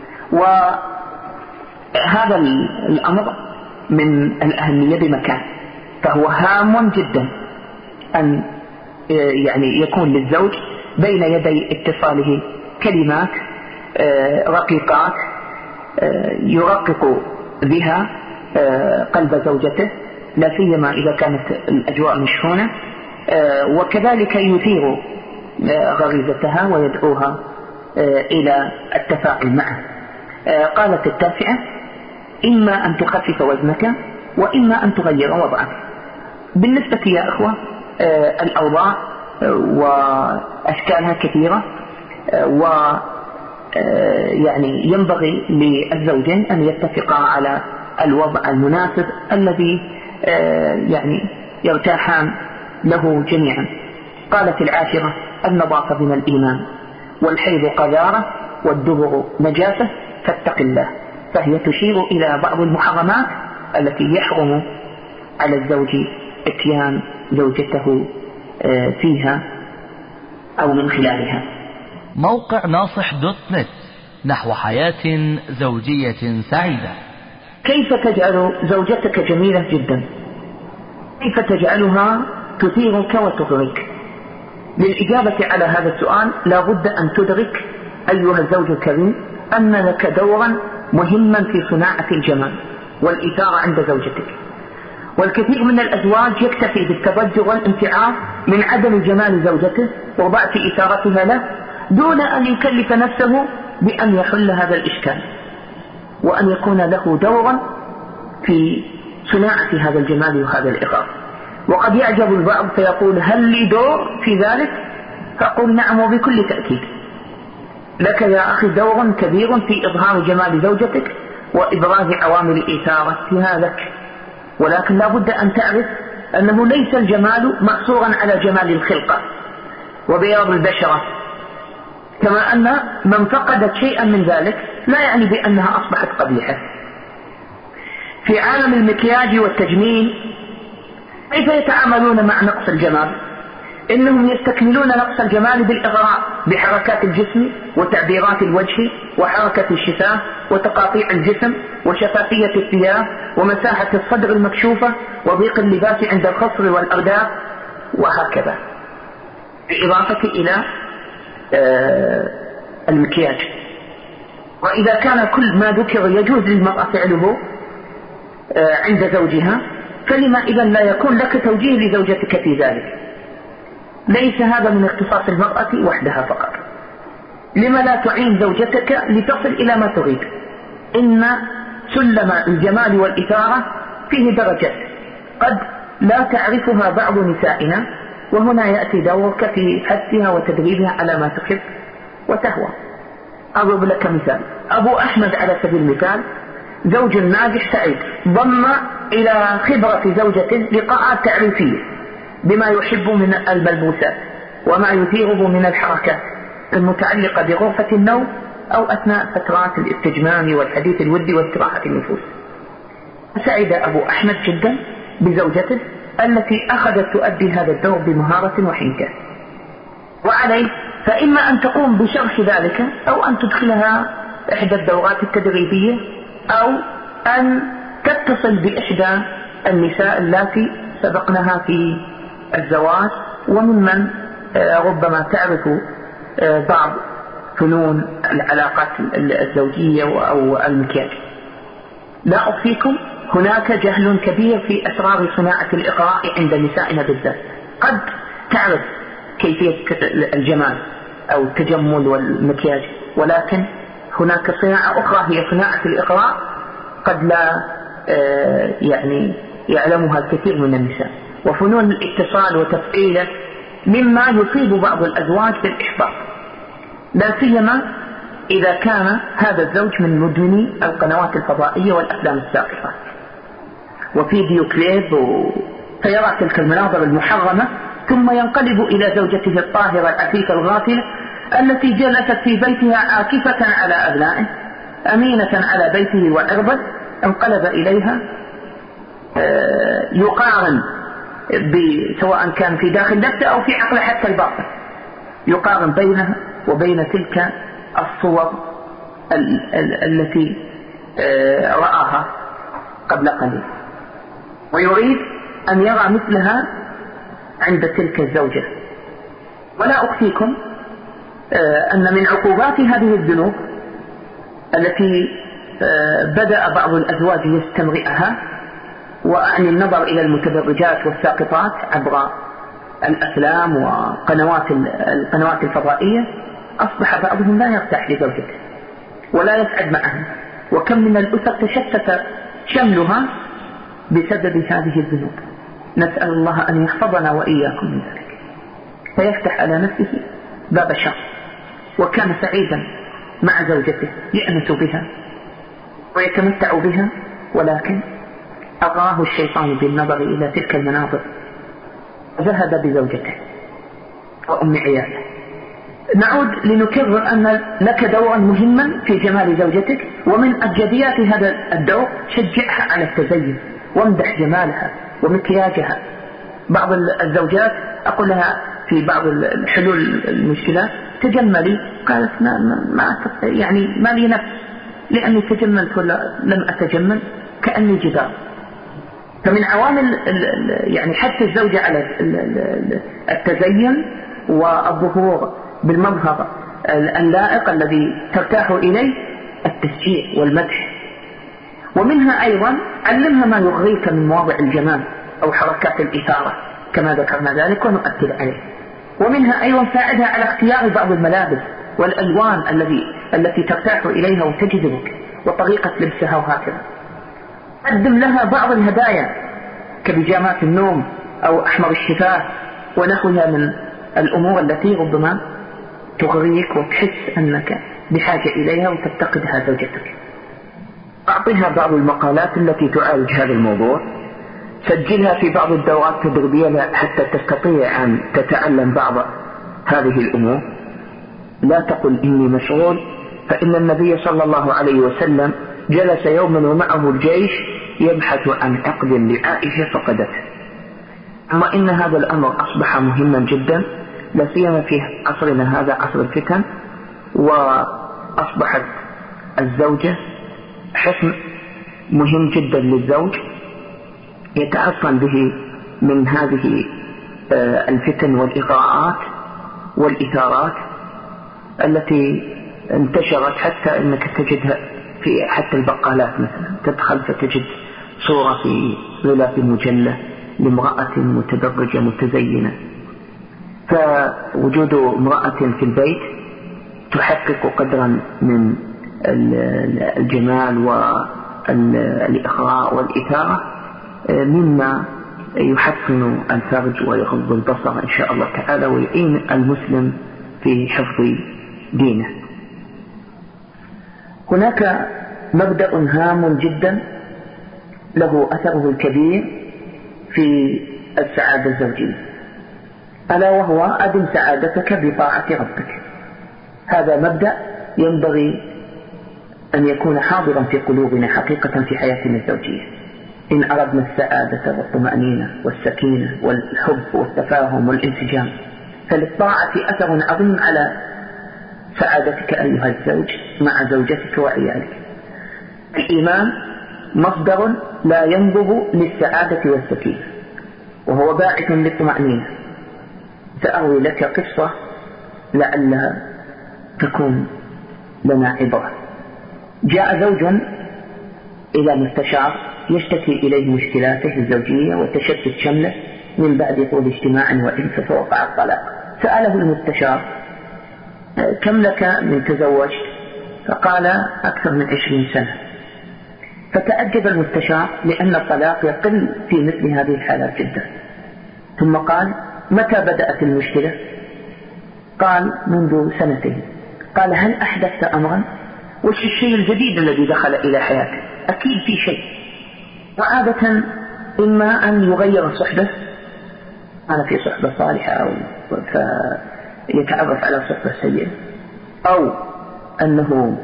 وهذا الأمر من الأهمية بمكان، فهو هام جدا أن يعني يكون للزوج بين يدي اتصاله كلمات رقيقات يرقق بها قلب زوجته، لا سيما إذا كانت الأجواء مشحونة، وكذلك يثير غريزتها ويدعوها إلى التفاعل معه. قالت التاسعة إما أن تخفف وزنك وإما أن تغير وضعك. بالنسبة يا أخوة الأوضاع وأشكالها كثيرة، ويعني ينبغي للزوجين أن يتفقا على الوضع المناسب الذي يعني يرتاحان له جميعا. قالت العاشرة النظافة من الإيمان، والحيض قذارة والدبر نجاسة فاتق الله. فهي تشير إلى بعض المحرمات التي يحرم على الزوج اتيان زوجته فيها أو من خلالها. موقع ناصح دوت نت نحو حياة زوجية سعيدة. كيف تجعل زوجتك جميلة جدا؟ كيف تجعلها تثيرك وتغرك؟ للإجابة على هذا السؤال لا بد أن تدرك أيها الزوج الكريم أن لك دورا مهما في صناعة الجمال والإثارة عند زوجتك. والكثير من الأزواج يكتفي بالتضجر والانتعاش من عدم جمال زوجته وضعف إثارتها له دون أن يكلف نفسه بأن يحل هذا الإشكال، وأن يكون له دورا في صناعة هذا الجمال وهذا الإغراء. وقد يعجب البعض فيقول هل لي دور في ذلك؟ فأقول نعم وبكل تأكيد، لك يا أخي دور كبير في إظهار جمال زوجتك وإبراز عوامل إثارتها لك، ولكن لا بد أن تعرف أنه ليس الجمال مقصورا على جمال الخلقة وبياض البشرة، كما أن من فقدت شيئا من ذلك لا يعني بأنها أصبحت قبيحة. في عالم المكياج والتجميل كيف يتعاملون مع نقص الجمال؟ إنهم يستكملون نقص الجمال بالإغراء بحركات الجسم وتعبيرات الوجه وحركة الشفاه وتقاطيع الجسم وشفافية الثياب ومساحة الصدر المكشوفة وضيق اللباس عند الخصر والأرداف وهكذا، بالإضافة إلى آه المكياج. وإذا كان كل ما ذكر يجوز للمرأة فعله آه عند زوجها، فلما إذا لا يكون لك توجيه لزوجتك في ذلك؟ ليس هذا من اختصاص المرأة وحدها فقط. لما لا تعين زوجتك لتصل إلى ما تريد؟ إن سلم الجمال والإثارة فيه درجات قد لا تعرفها بعض نسائنا، وهنا يأتي دورك في حثها وتدريبها على ما تحب وتهوى. أضرب لك مثال. أبو أحمد على سبيل المثال زوج ناجح سعيد، ضم إلى خبرة زوجته لقاءات تعريفية بما يحب من الملبوسات وما يثيره من الحركات المتعلقة بغرفة النوم أو أثناء فترات الاستجمام والحديث الودي واستراحة النفوس. سعيد أبو أحمد جدا بزوجته التي أخذت تؤدي هذا الدور بمهارة وحنكة، وعليه فإما أن تقوم بشرح ذلك أو أن تدخلها إحدى الدورات التدريبية أو أن تتصل بإحدى النساء اللاتي سبقناها في الزواج وممن ربما تعرف بعض فنون العلاقات الزوجية أو المكياج. لا أخفيكم هناك جهل كبير في أسرار صناعة الإغراء عند نسائنا بالذات. قد تعرف كيفية الجمال أو التجمل والمكياج، ولكن هناك صناعة أخرى هي صناعة الإغراء قد لا يعني يعلمها الكثير من النساء، وفنون الاتصال وتفعيله مما يصيب بعض الأزواج بالإحباط، لا سيما إذا كان هذا الزوج من مدمني القنوات الفضائية والأفلام الساقطة وفيديو كليب و... فيرى تلك المناظر المحرمة ثم ينقلب إلى زوجته الطاهرة العفيفة الغافلة التي جلست في بيتها عاكفة على أبنائه أمينة على بيته وعرضه، انقلب إليها يقارن سواء كان في داخل نفسه أو في عقله حتى الباطن، يقارن بينها وبين تلك الصور ال- ال- التي رآها قبل قليل، ويريد أن يرى مثلها عند تلك الزوجة. ولا أخفيكم أن من عقوبات هذه الذنوب التي بدأ بعض الأزواج يستمرئها، وأعني النظر إلى المتبرجات والساقطات عبر الأفلام وقنوات القنوات الفضائية، أصبح بعضهم لا يرتاح لزوجته ولا يسعد معها، وكم من الأسر تشتت شملها بسبب هذه الذنوب. نسأل الله أن يحفظنا وإياكم من ذلك. فيفتح على نفسه باب شر، وكان سعيدا مع زوجته يأنس بها ويتمتع بها، ولكن أغراه الشيطان بالنظر إلى تلك المناظر ذهب بزوجته وأم عياله. نعود لنكرر أن لك دورا مهما في جمال زوجتك، ومن أبجديات هذا الدور شجعها على التزين وامدح جمالها ومكياجها. بعض الزوجات أقول لها في بعض الحلول المشكلات تجملي، قالت ما, ما يعني ما لي نفس لأني تجملت ولا لم أتجمل كأني جدار. فمن عوامل يعني حث الزوجة على التزين والظهور بالمظهر اللائق الذي ترتاح إليه التشجيع والمدح. ومنها أيضا علمها ما يغريك من مواضع الجمال أو حركات الإثارة كما ذكرنا ذلك ونؤكد عليه. ومنها أيضا ساعدها على اختيار بعض الملابس والألوان التي التي ترتاح إليها وتجذبك وطريقة لبسها وهكذا. قدم لها بعض الهدايا كبيجامات النوم أو أحمر الشفاه ونحوها من الأمور التي ربما تغريك وتحس أنك بحاجة إليها وتفتقدها زوجتك. أعطيها بعض المقالات التي تعالج هذا الموضوع، سجلها في بعض الدورات التدريبية حتى تستطيع أن تتعلم بعض هذه الأمور. لا تقل إني مشغول، فإن النبي صلى الله عليه وسلم جلس يوما ومعه الجيش يبحث عن عقد لعائشة فقدته. أما إن هذا الأمر أصبح مهما جدا، لا سيما في عصرنا هذا عصر الفتن، وأصبحت الزوجة حصن مهم جدا للزوج يتعصن به من هذه الفتن والإغراءات والإثارات التي انتشرت، حتى أنك تجدها في حتى البقالات مثلا، تدخل فتجد صورة في غلاف مجلة لامرأة متدرجة متزينة. فوجود امرأة في البيت تحقق قدرا من الجمال والإغراء والإثارة مما يحسن الفرج ويغض البصر إن شاء الله تعالى، ويعين المسلم في حفظ دينه. هناك مبدأ هام جدا له أثره الكبير في السعادة الزوجية، ألا وهو أدم سعادتك بطاعة ربك. هذا مبدأ ينبغي أن يكون حاضرا في قلوبنا حقيقة في حياتنا الزوجية. إن أردنا السعادة والطمأنينة والسكينة والحب والتفاهم والانسجام، فللطاعة أثر عظيم على سعادتك أيها الزوج مع زوجتك وعيالك. الإيمان مصدر لا ينضب للسعادة والسكينة، وهو باعث للطمأنينة. سأروي لك قصة لعلها تكون لنا عبرة. جاء زوج إلى مستشار يشتكي إليه مشكلاته الزوجية وتشتت شمله من بعد طول اجتماع وإنس فوقع الطلاق. سأله المستشار: كم لك من تزوجت؟ فقال: أكثر من عشرين سنة. فتأجب المستشار لأن الطلاق يقل في مثل هذه الحالات جدا. ثم قال: متى بدأت المشكلة؟ قال: منذ سنتين. قال: هل أحدثت أمرا؟ وش الشيء الجديد الذي دخل إلى حياتك؟ أكيد في شيء. وعادة إما أن يغير صحبة، أنا في صحبة صالحة أو فيتعرف على صحبة سيئة، أو أنه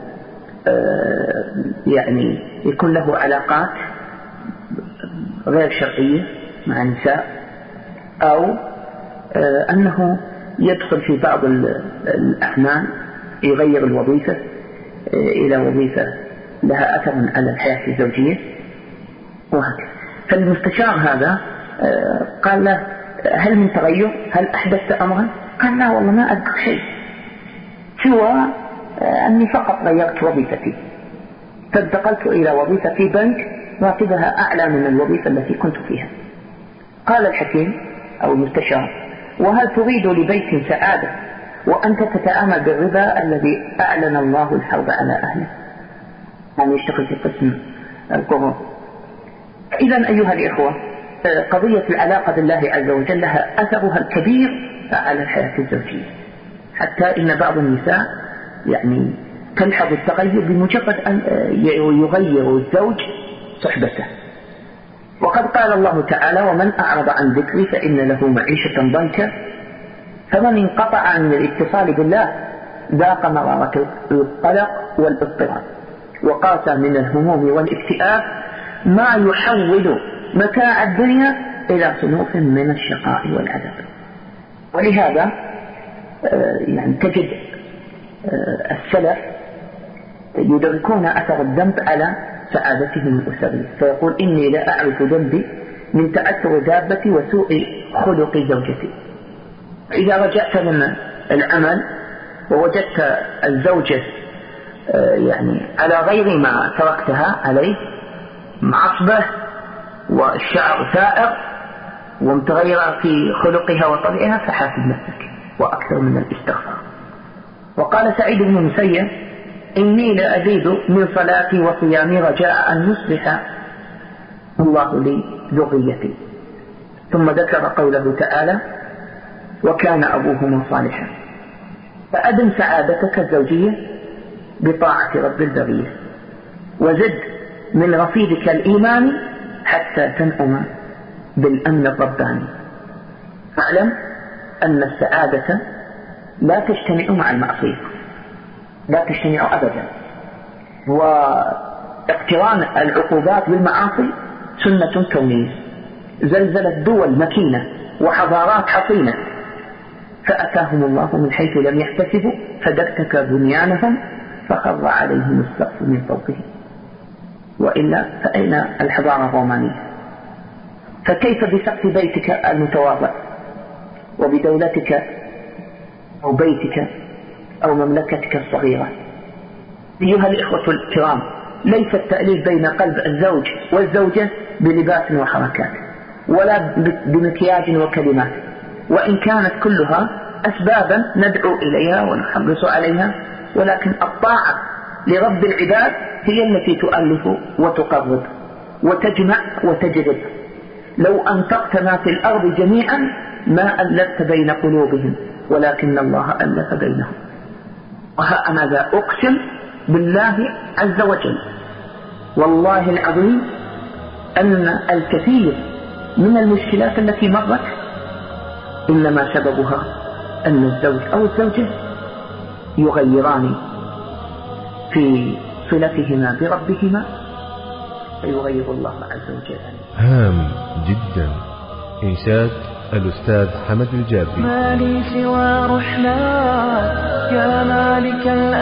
يعني يكون له علاقات غير شرعية مع نساء، أو أنه يدخل في بعض الأعمال يغير الوظيفة إلى وظيفة لها أثر على الحياة الزوجية وهكذا. فالمستشار هذا قال له: هل من تغير؟ هل أحدثت أمرا؟ قال: لا والله ما أذكر شيء، سوى أني فقط غيرت وظيفتي، فانتقلت إلى وظيفة في بنك راتبها أعلى من الوظيفة التي كنت فيها. قال الحكيم أو المستشار: وهل تريد لبيت سعادة وأنت تتعامل بالربا الذي أعلن الله الحرب على أهله؟ يعني يشتغل في قسم القرون. إذن أيها الإخوة، قضية العلاقة بالله عز وجل لها أثرها الكبير على الحياة الزوجية، حتى إن بعض النساء يعني تلحظ التغير بمجرد أن يغير الزوج صحبته. وقد قال الله تعالى: ومن أعرض عن ذكري فإن له معيشة ضنكا. فمن انقطع عن الاتصال بالله ذاق مرارة القلق والاضطراب، وقاسى من الهموم والاكتئاب ما يحول متاع الدنيا إلى صنوف من الشقاء والعذاب. ولهذا يعني تجد السلف يدركون أثر الذنب على سعادتهم الأسرية، فيقول: إني لا أعرف ذنبي من تأثر دابتي وسوء خلق زوجتي. إذا رجعت من العمل ووجدت الزوجة يعني على غير ما تركتها عليه، معصبة والشعر ثائر ومتغيرة في خلقها وطبعها، فحاسب نفسك وأكثر من الاستغفار. وقال سعيد بن المسيب: إني لأزيد من صلاتي وصيامي رجاء أن يصلح الله لي ذريتي. ثم ذكر قوله تعالى: وكان أبوهما صالحا. فأدم سعادتك الزوجية بطاعة رب البرية، وزد من رصيدك الإيمان حتى تنعم بالأمن الرباني. فاعلم أن السعادة لا تجتمع مع المعصية، لا تجتمع أبدا. واقتران العقوبات بالمعاصي سنة كونية زلزلت دول مكينة وحضارات حصينة، فأتاهم الله من حيث لم يحتسبوا فدكك بنيانهم فخر عليهم السقف من فوقهم. وإلا فأين الحضارة الرومانية؟ فكيف بسقف بيتك المتواضع وبدولتك أو بيتك أو مملكتك الصغيرة؟ أيها الإخوة الكرام، ليس التأليف بين قلب الزوج والزوجة بلباس وحركات ولا بمكياج وكلمات، وإن كانت كلها أسبابا ندعو إليها ونحرص عليها، ولكن الطاعة لرب العباد هي التي تؤلف وتقرب وتجمع وتجذب. لو أنفقت ما في الأرض جميعا ما ألفت بين قلوبهم، ولكن الله ألف بينهم. وها أنا ذا أقسم بالله عز وجل والله العظيم أن الكثير من المشكلات التي مرت إنما سببها أن الزوج أو الزوجة يغيران في صلتهما بربهما فيغير الله عز وجل. هام جدا. إنشاد الأستاذ حمد الجابري. ما لي سوى رحماك يا مالك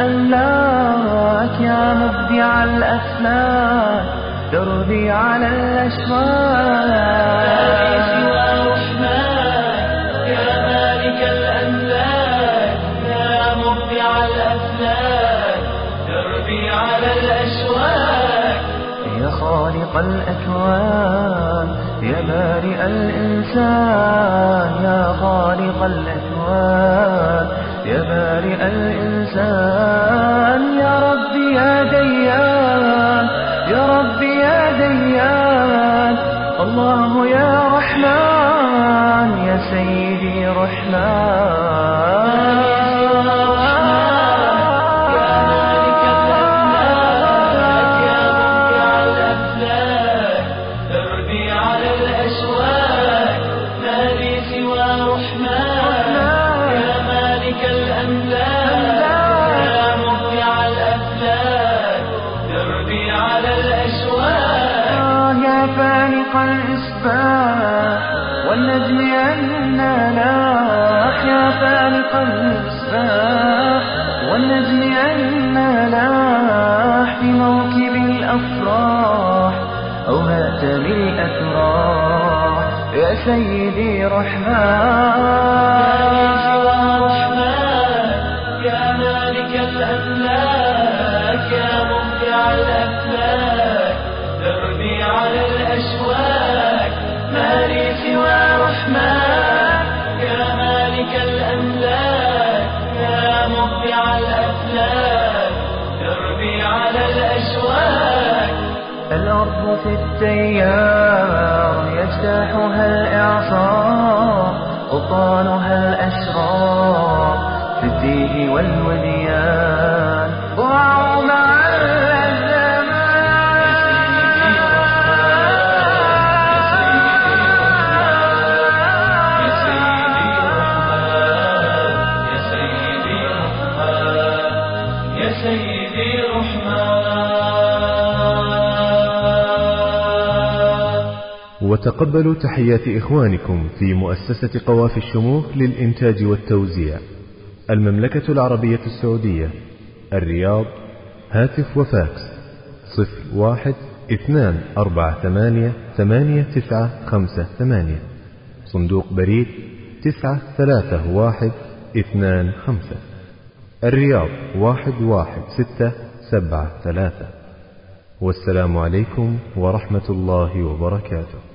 الأملاك يا مبدع الأسماك دربي على الأشواك. ما لي سوى رحماك يا مالك الأملاك يا مبدع الأسماك دربي على الأشواك. يا خالق الأكوان يا بارئ الإنسان يا خالق الأكوان يا بارئ الإنسان. يا ربي يا ديان يا ربي يا ديان. الله يا رحمن يا سيدي رحمن. والنجم أننا لاح يا فالق الإصباح والنجم أننا لاح في موكب الأفراح أو هات بالأتراح يا سيدي رحمن. يا مالك الأملاك يا مبدع الأفلاك دربي على الأشواك. ما لي سوى رحمن يا مالك الأملاك يا مبدع الأفلاك دربي على الأشواك. الأرض في التيار يجتاحها الإعصار أوطانها الأشرار في الديه والوديان وعوا مع وتقبلوا تحيات إخوانكم في مؤسسة قوافي الشموخ للإنتاج والتوزيع المملكة العربية السعودية الرياض. هاتف وفاكس صفر واحد اثنان أربعة ثمانية ثمانية تسعة خمسة ثمانية. صندوق بريد تسعة ثلاثة واحد اثنان خمسة. الرياض واحد واحد ستة سبعة ثلاثة. والسلام عليكم ورحمة الله وبركاته.